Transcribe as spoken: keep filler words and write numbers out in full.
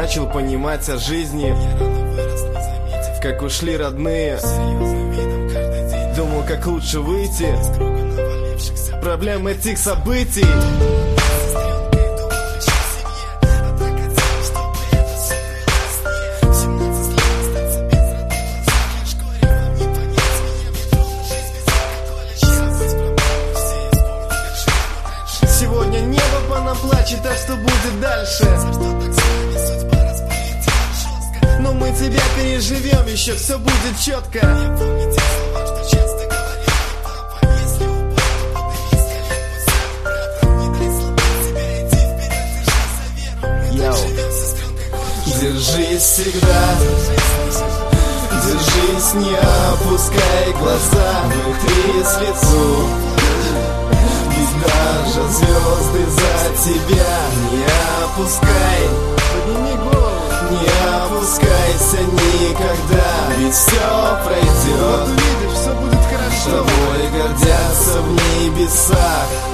начал понимать о жизни, как ушли родные. Думал, как лучше выйти проблем этих событий. Сегодня небо по нам плачет, а что будет дальше? Но мы тебя переживем, еще все будет четко. Держись всегда, держись, не опускай глаза, внутри свету. Ведь даже звезды за тебя не опускай. Подними голову, не опускайся никогда, ведь все пройдет. Вот увидишь, все будет хорошо. Тобой гордятся в небесах.